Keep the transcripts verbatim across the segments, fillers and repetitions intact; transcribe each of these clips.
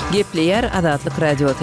Gepleyer Adatlyk radioty.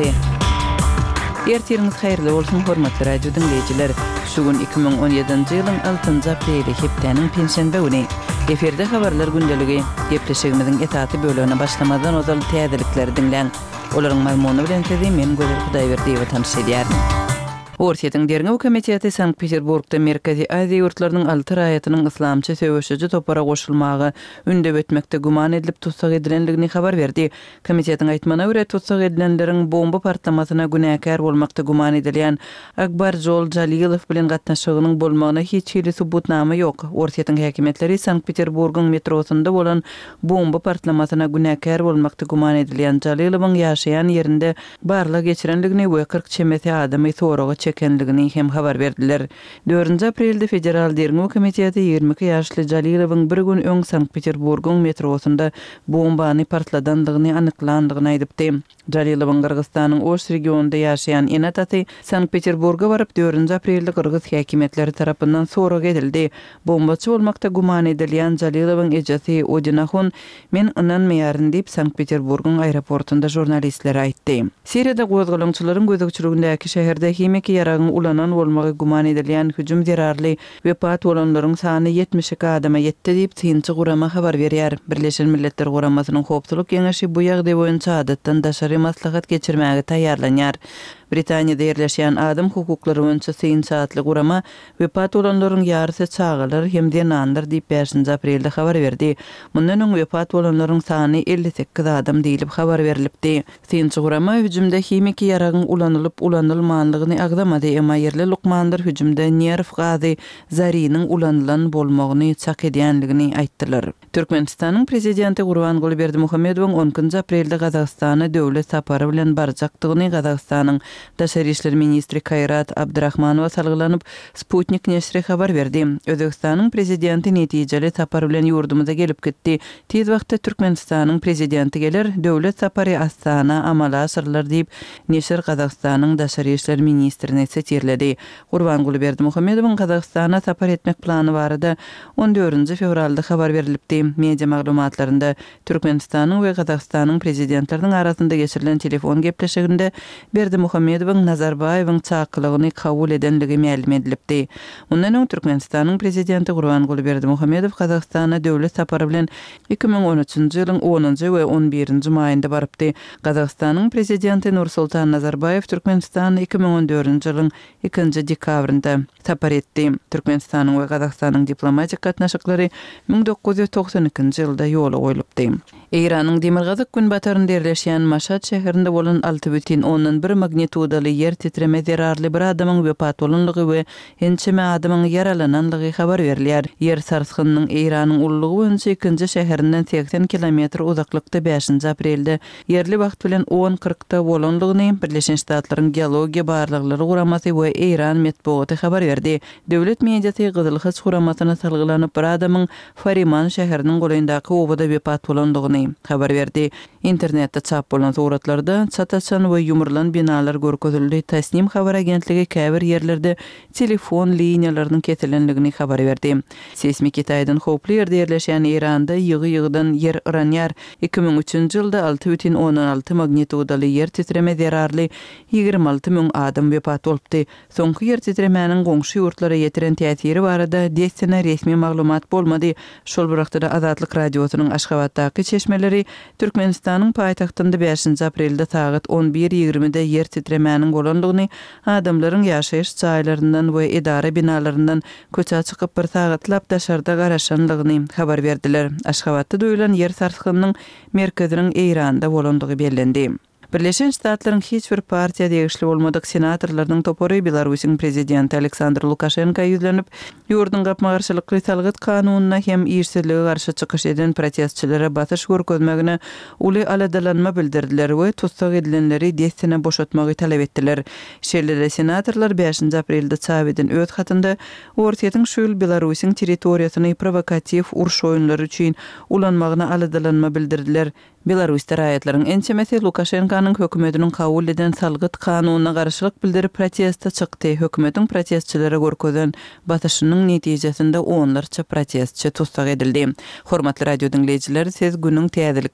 Ertiriniz hayrly bolsun hormatly radio dinleyijiler. Şugun iki bin on ýedinji ýylyň altynjy apreli hepdeniň pensiýanda güni. Eferde habarlar gündeligi gepleşigimiziň etaty bölügine başlamadan ozal täzelikleri dinleň. Olaryň mazmuny bilen tezi men Gözel Hudaýberdi we tanış edýärim. Orsiýetiň derňi komiteti Sankt-Peterburgda Merkezi Aziýa ýurtlarynyň alty raýatynyň islamçy söwüşüji topara goşulmagy ündep etmekde guman edilip tutsak edilenligini habar berdi. Komitetiň aýtmana görä tutsak edilenleriň bomba partlamasyna günäkär bolmakda guman edilýän Akbar Jol Jalilow bilen gatnaşygynyň bolmagyna hiç hili subutnama ýok. Orsiýetiň häkimetleri Sankt-Peterburgyň metrosunda bolan bomba partlamasyna günäkär bolmakda guman edilýän Jalilowyň ýaşaýan ýerinde barlyk geçirenligini we kırk çemesi adamy soraga çekenligini hem habar berdiler. dördünji aprelde Federal Derňi Komiteti ýygrimi iki ýaşly Jalilowyň bir gün öň Sankt-Peterburgyň metrosunda bombany partladandygyny anyklandygyny aýdypdy. Jalilowyň Kyrgyzstanyň Oş regionunda ýaşaýan enaty Sankt-Peterburga baryp dördünji aprelde Kyrgyz häkimetleri tarapyndan sorak edildi. Bombaçy bolmakda guman edilýän Jalilowyň ejesi Odinahun men inanmaýaryn diýip Sankt-Peterburgyň aeroportunda jurnalistlere aýtdy. Siriýada gozgalançylaryň gözükçülügindäki şäherde hemiki ýaragyň ulanan bolmagy guman edilýän hüjüm zerarly wepat bolanlaryň sany ýetmiş iki adama ýetdi diýip Tynçy Gurama habar berýär. Birleşen Milletler Guramasynyň howpsuzlyk geňeşi bu ýagdaý boýunça adatdan daşary maslahat geçirmäge taýýarlanýar. Britaniýada ýerleşýän adam hukuklary boýunça Syn saatly Gurama wepat bolanlaryň ýarysy çağalar hem de nandyr diýip beşinji aprelde habar berdi. Mundan öň wepat bolanlaryň sany elli sekiz adam diýilip habar berilipdi. Tynçy Gurama hüjümde hemiki ýaragyň ulanylyp ulanylmanlygyny agdamady, emma ýerli lukmandyr hüjümde nerf gazy zarynyň ulanylan bolmagyny çak edýänligini aýtdylar. Türkmenistanyň prezidenti Gurbanguly Berdimuhammedowyň onunji aprelde Kazakstana döwlet sapary bilen barjakdygyny Kazakstanyň Daşary işler ministri Kayrat Abdurahmanowa salgylanyp Sputnik nesri habar berdi. Özbekistanyň prezidenti netijeli sapary bilen ýurdumyza gelip gitdi. Tez wagtda Türkmenistanyň prezidenti geler, döwlet sapary Astana amala asyrlar diýip nesir Kazakstanyň Daşary işler ministrine setirledi. Gurbanguly Berdimuhammedowyň Kazakstana sapar etmek plany barada on dördünji fevralda habar berilipdi. Media maglumatlarynda Türkmenistanyň we Kazakstanyň prezidentleriniň arasynda geçirilen telefon gepleşiginde Berdimuhammedowyň Nazarbayewyň çakylygyny kabul edenligi ma'lum edilipdi. Mundan öň Türkmenistanyň prezidenti Gurbanguly Berdimuhammedow Kazakstana döwlet sapary bilen iki bin on üçünji ýylyň onunji we on birinji maýynda barypdy. Kazakstanyň prezidenti Nursultan Nazarbayew Türkmenistany iki bin on dördünji ýylyň ikinji dekabrynda sapar etdi. Türkmenistanyň we Kazakstanyň diplomatik gatnaşyklary bin dokuz ýüz toksan ikinji ýylda ýola goýulypdy. Iranyň Demirgazyk gün batarynda ýerleşýän Maşhad şäherinde bolan alty бүтүн ondan bir magnitudaly ýer titreme zerarly bir adamyň wepat bolanlygy we ençeme adamyň yaralananlygy habar berilýär. Ýer sarsgynyň Iranyň ullugy boýunça ikinji şäherinden seksen kilometr uzaklykda beşinji aprelde ýerli wagt bilen on kırkda bolanlygyny Birleşen Ştatlaryň geologiýa barlyklary guramasy we Iran metbuaty habar berdi. Döwlet mediasy Gyzyl Hyç guramasyna salgylanyp bir adamyň Fariman şäheriniň goýundaky obada wepat bolanlygyny habar berdi. İnternetde çap bolan suratlarda çataçan we ýumurlan binalar görkezildi. Tasnim habar agentligi käbir ýerlerde telefon liniýalarynyň kesilenligini habar berdi. Seismik ýetýän howply ýerde ýerleşýän Iranda ýygy-ýygydan ýer öranýar. iki bin üçünji ýylda alty бүтүn on alty magnitudaly ýer titreme zerarly ýygrimi alty müň adam wepat bolupdy. Soňky ýer titremäniň goňşy ýurtlara ýetiren täsiri barada desene resmi maglumat bolmady. Şol wagtda Azatlyk radiosynyň Aşgabatdaky çeşmeleri Türkmenistanyň paýtagtynda beşinji aprelde saat on bir ýygrimide ýer titremäniň bolanlygyny, adamlaryň ýaşaýyş çaýlaryndan we idara binalaryndan köçe çykyp bir sagatlap daşarda garaşanlygyny habar berdiler. Aşgabatda duýulan ýer sarsgynyň merkeziniň Iranda bolandygy bellendi. Birleşen Ştatlaryň hiç bir partiýa degişli bolmadyk senatorlarynyň topory Belarusyň prezidenti Aleksandr Lukashenko ýüzlenip, ýurdun gapma garşylykly salgyt kanunyna hem ýersizlige garşy çykyş eden protestçilere batyş görkezmegine uly aladalanma bildirdiler we tutsak edilenleri desene boşatmagy talap etdiler. Şeýle senatorlar beşinji aprelde çap eden öýt hatynda Orsiýetiň şu ýyl Belarusyň territoriýasyny provokativ uruş oýunlary üçin ulanmagyna aladalanma bildirdiler. Belarus raýatlaryň ençemesi Lukashenkanyň hökümetiniň kabul eden salgyt kanunyna garşylyk bildirip protestde çykdy. Hökümetiň protestçilere görkezen batyşynyň netijesinde onlarça protestçi tutsak edildi. Hormatly radio dinleyijiler, siz günüň täzelik